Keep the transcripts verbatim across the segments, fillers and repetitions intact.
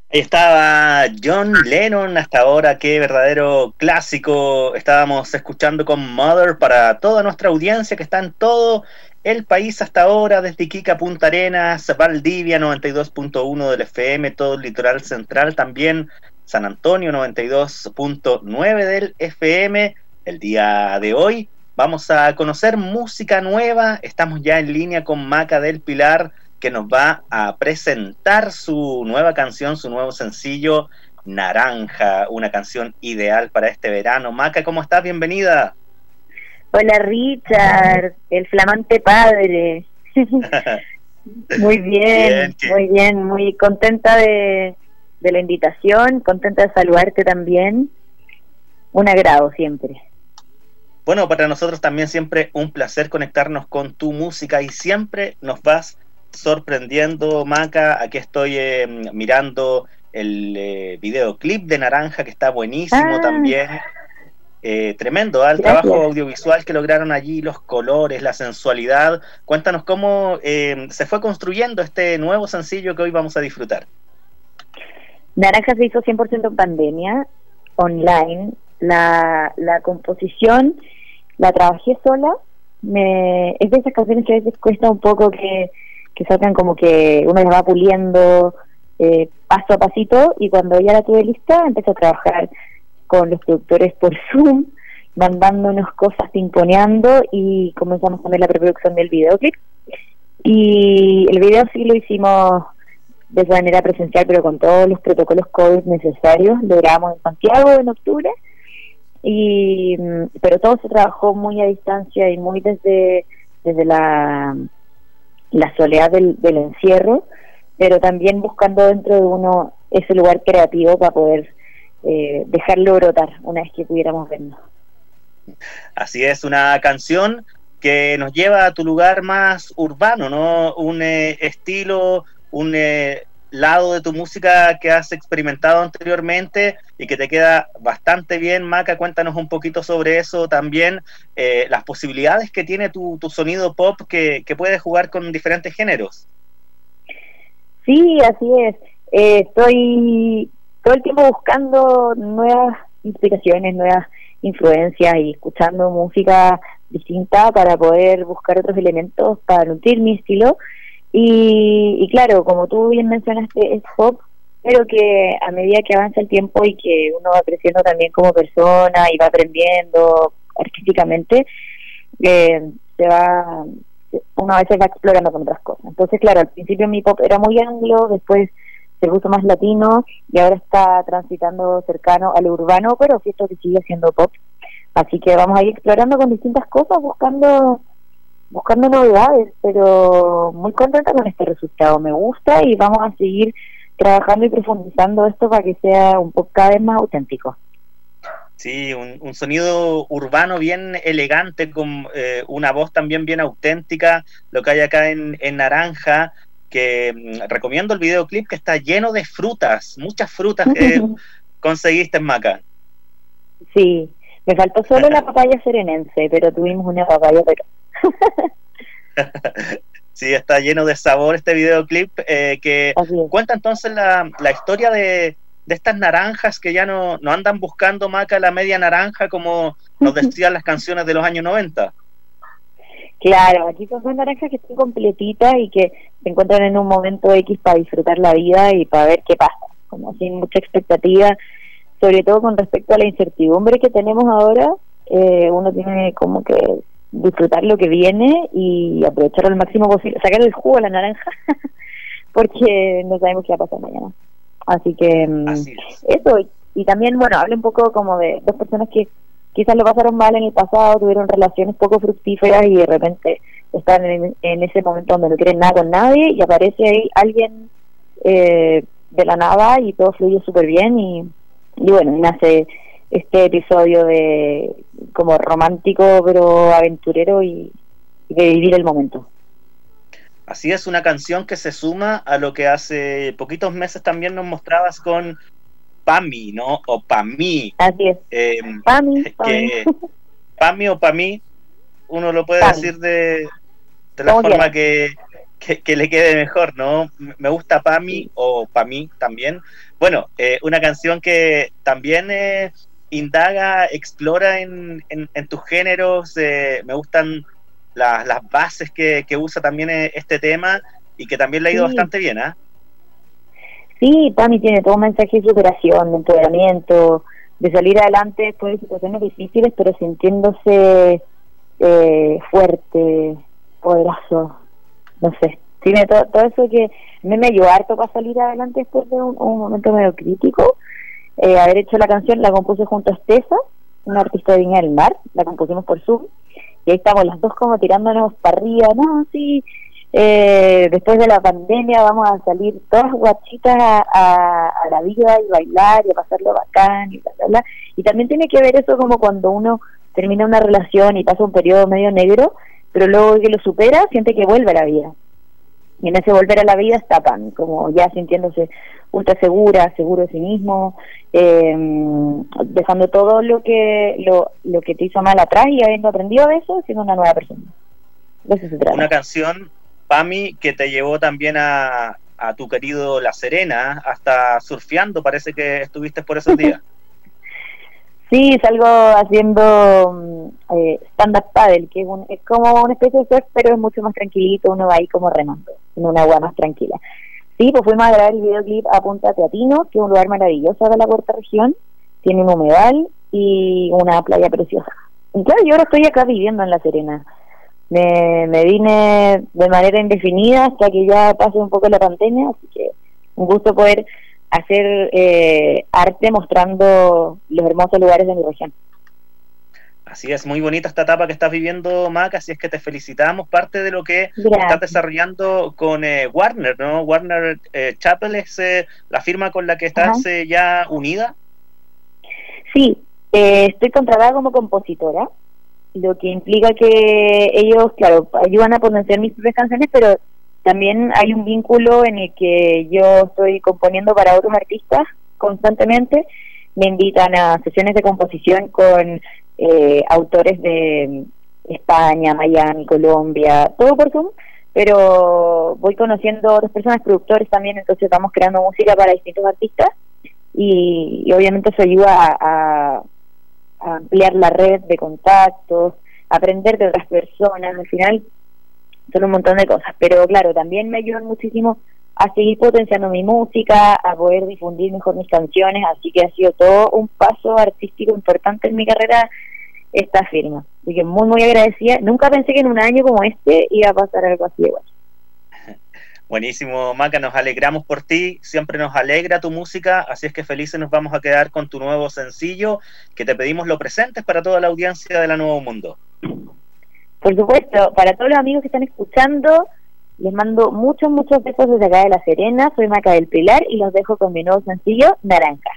Ahí estaba John Lennon hasta ahora, qué verdadero clásico estábamos escuchando con Mother para toda nuestra audiencia que está en todo el país hasta ahora, desde Iquique a Punta Arenas, Valdivia noventa y dos punto uno del F M, todo el litoral central, también San Antonio noventa y dos punto nueve del F M. El día de hoy vamos a conocer música nueva, estamos ya en línea con Maca del Pilar, que nos va a presentar su nueva canción, su nuevo sencillo, Naranja, una canción ideal para este verano. Maca, ¿cómo estás? Bienvenida. Hola Richard, el flamante padre. Muy bien, bien muy bien, muy contenta de, de la invitación, contenta de saludarte también. Un agrado siempre. Bueno, para nosotros también siempre un placer conectarnos con tu música y siempre nos vas sorprendiendo, Maca. Aquí estoy eh, mirando el eh, videoclip de Naranja, que está buenísimo Ah, también. Eh, tremendo, ¿eh? El gracias. trabajo audiovisual que lograron allí, los colores, la sensualidad. Cuéntanos cómo eh, se fue construyendo este nuevo sencillo que hoy vamos a disfrutar. Naranja se hizo cien por ciento en pandemia, online. La, la composición la trabajé sola. Me, es de esas canciones que a veces cuesta un poco que, que salgan, como que uno las va puliendo eh, paso a pasito, y cuando ya la tuve lista empecé a trabajar con los productores por Zoom, mandándonos cosas, pimponeando, y comenzamos también la preproducción del videoclip. Y el video sí lo hicimos de manera presencial, pero con todos los protocolos COVID necesarios. Lo grabamos en Santiago en octubre, y pero todo se trabajó muy a distancia y muy desde desde la la soledad del, del encierro, pero también buscando dentro de uno ese lugar creativo para poder eh, dejarlo brotar una vez que pudiéramos vernos. Así es, una canción que nos lleva a tu lugar más urbano, ¿no? Un eh, estilo, un eh, lado de tu música que has experimentado anteriormente y que te queda bastante bien. Maca, cuéntanos un poquito sobre eso también, eh, las posibilidades que tiene tu, tu sonido pop, que, que puede jugar con diferentes géneros. Sí, así es. Eh, estoy todo el tiempo buscando nuevas inspiraciones, nuevas influencias, y escuchando música distinta para poder buscar otros elementos para nutrir mi estilo. Y, y claro, como tú bien mencionaste, es pop, pero que a medida que avanza el tiempo y que uno va creciendo también como persona y va aprendiendo artísticamente, eh, se va, uno a veces va explorando con otras cosas. Entonces, claro, al principio mi pop era muy anglo, después se puso más latino, y ahora está transitando cercano al urbano, pero siento que sigue siendo pop. Así que vamos a ir explorando con distintas cosas, buscando buscando novedades, pero muy contenta con este resultado. Me gusta, y vamos a seguir trabajando y profundizando esto para que sea un poco cada vez más auténtico. Sí, un, un sonido urbano bien elegante, con eh, una voz también bien auténtica, lo que hay acá en, en Naranja, que mm, recomiendo el videoclip, que está lleno de frutas, muchas frutas que conseguiste en Maca. Sí, me faltó solo la papaya serenense, pero tuvimos una papaya, pero Sí, está lleno de sabor este videoclip, eh, que cuenta entonces la, la historia de, de estas naranjas que ya no, no andan buscando, Maca, la media naranja, como nos decían las canciones de los años noventa. Claro, aquí son dos naranjas que están completitas y que se encuentran en un momento X para disfrutar la vida y para ver qué pasa, como sin mucha expectativa, sobre todo con respecto a la incertidumbre que tenemos ahora. Eh, uno tiene como que disfrutar lo que viene y aprovechar al máximo posible, sacar el jugo a la naranja, porque no sabemos qué va a pasar mañana. Así que Así eso, y, y también, bueno, habla un poco como de dos personas que quizás lo pasaron mal en el pasado, tuvieron relaciones poco fructíferas y de repente están en, en ese momento donde no quieren nada con nadie, y aparece ahí alguien eh, de la nada, y todo fluye súper bien, y, y bueno, nace este episodio de como romántico pero aventurero, y, y de vivir el momento. Así es, una canción que se suma a lo que hace poquitos meses también nos mostrabas con Pami, ¿no? O Pami. Así es. Eh, Pami, que Pami o Pami, uno lo puede Pami. decir de, de la Como forma quieras. que, que, que le quede mejor, ¿no? Me gusta Pa' mí, o Pa' mí también. Bueno, eh, una canción que también eh, indaga, explora en, en, en tus géneros. Eh, me gustan la, las bases que, que usa también eh, este tema, y que también le ha ido Sí, bastante bien, ¿ah? sí, Tami tiene todo un mensaje de superación, de empoderamiento, de salir adelante después de situaciones difíciles, pero sintiéndose eh, fuerte, poderoso, no sé. Tiene todo, todo eso que a mí me ayudó harto para salir adelante después de un, un momento medio crítico. Eh, haber hecho la canción, la compuse junto a Estesa, una artista de Viña del Mar, la compusimos por Zoom, y ahí estamos las dos como tirándonos para arriba, no, sí, eh, después de la pandemia vamos a salir todas guachitas a, a, a la vida y bailar y a pasarlo bacán y bla, bla, bla. Y también tiene que ver eso como cuando uno termina una relación y pasa un periodo medio negro, pero luego que lo supera, siente que vuelve a la vida. Y en ese volver a la vida está Pam, como ya sintiéndose ultra segura, seguro de sí mismo, eh, dejando todo lo que lo, lo que te hizo mal atrás y habiendo aprendido de eso, siendo una nueva persona. De eso se trata. Una canción, Pami, que te llevó también a, a tu querido La Serena, hasta surfeando, parece que estuviste por esos días. Sí, salgo haciendo eh, stand-up paddle, que es, un, es como una especie de surf, pero es mucho más tranquilito, uno va ahí como remando, en una agua más tranquila. Sí, pues fuimos a grabar el videoclip a Punta Teatino, que es un lugar maravilloso de la cuarta región, tiene un humedal y una playa preciosa. Y claro, yo ahora estoy acá viviendo en La Serena. Me, me vine de manera indefinida hasta que ya pase un poco la pandemia, así que un gusto poder hacer eh, arte mostrando los hermosos lugares de mi región. Así es, muy bonita esta etapa que estás viviendo, Maca, así es que te felicitamos. Parte de lo que Gracias. estás desarrollando con eh, Warner, ¿no? Warner eh, Chappell es eh, la firma con la que estás eh, ya unida. Sí, eh, estoy contratada como compositora, lo que implica que ellos, claro, ayudan a potenciar mis propias canciones, pero también hay un vínculo en el que yo estoy componiendo para otros artistas constantemente. Me invitan a sesiones de composición con eh, autores de España, Miami, Colombia, todo por Zoom, pero voy conociendo a otras personas, productores también, entonces vamos creando música para distintos artistas y, y obviamente eso ayuda a, a, a ampliar la red de contactos, aprender de otras personas. Al final son un montón de cosas, pero claro, también me ayudan muchísimo a seguir potenciando mi música, a poder difundir mejor mis canciones, así que ha sido todo un paso artístico importante en mi carrera esta firma, así que muy muy agradecida. Nunca pensé que en un año como este iba a pasar algo así igual. Buenísimo, Maca, nos alegramos por ti, siempre nos alegra tu música, así es que felices nos vamos a quedar con tu nuevo sencillo, que te pedimos lo presentes para toda la audiencia de La Nuevo Mundo. Por supuesto, para todos los amigos que están escuchando, les mando muchos, muchos besos desde acá de La Serena. Soy Maca del Pilar y los dejo con mi nuevo sencillo, Naranja.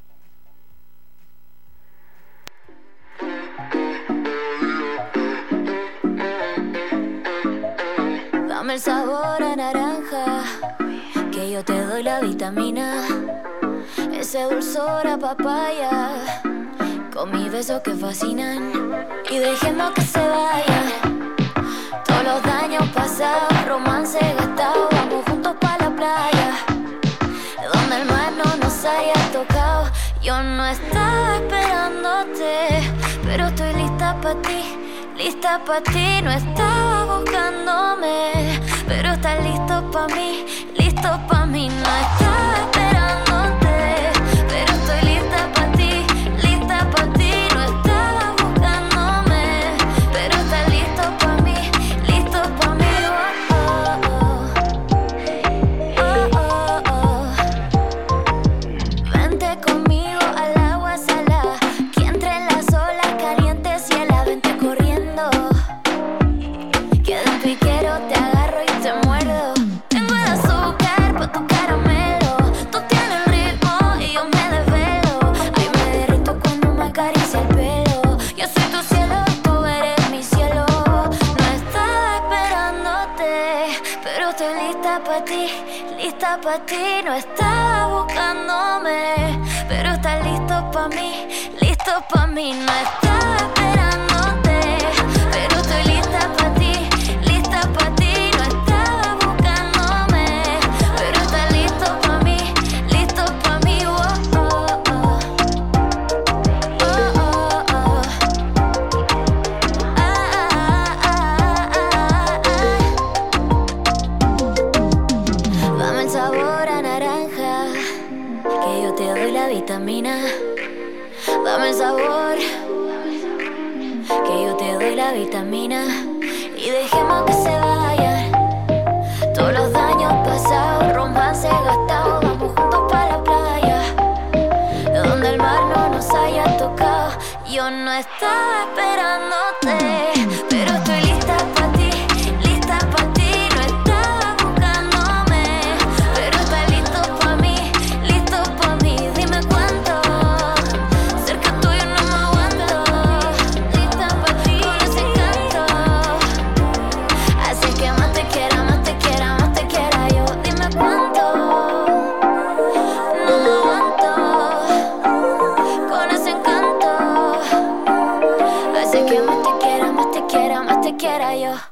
Dame el sabor a naranja, que yo te doy la vitamina, ese dulzor a papaya, con mis besos que fascinan, y dejemos que se vaya todos los daños pasados, romance gastado, vamos juntos pa' la playa, donde el mar no nos haya tocado. Yo no estaba esperándote, pero estoy lista pa' ti, lista pa' ti. No estaba buscándome, pero estás listo pa' mí, listo pa' mí. No estaba esperándote, pero estoy lista pa' ti, lista pa' ti. No estaba buscándome, pero estás listo pa' mí, listo pa' mí. Oh, oh, oh. Oh, oh, oh. Vente conmigo al agua salada, que entre en las olas calientes y helada. Vente corriendo, que de un piquero te agarro y te muerdo. Tengo el azúcar pa' tu caramelo, tú tienes el ritmo y yo me desvelo. Ay, me derrito cuando me acaricia el pelo. Yo soy tu cielo y tú eres mi cielo. No estaba esperándote, pero estoy lista pa' ti, lista pa' ti. No estaba buscándome, pero estás listo pa' mí, listo pa' mí. No estaba esperándote, pero estoy lista pa' ti, lista pa' ti. No estaba buscándome, yo te doy la vitamina. Dame el sabor, que yo te doy la vitamina. Y dejemos que se vayan todos los daños pasados, romance gastado. Vamos juntos para la playa, donde el mar no nos haya tocado. Yo no estaba esperándote, pero estoy lista para ti, lista para ti. No estaba buscándome, pero estás listo para mí, listo para mí. Dime cuánto, cerca tuyo no me aguanto. Lista para ti, con ese encanto, hace que más te quiera, más te quiera, más te quiera yo. Dime cuánto, no me aguanto, con ese encanto, hace que más te quiera, más te quiera, más te quiera yo.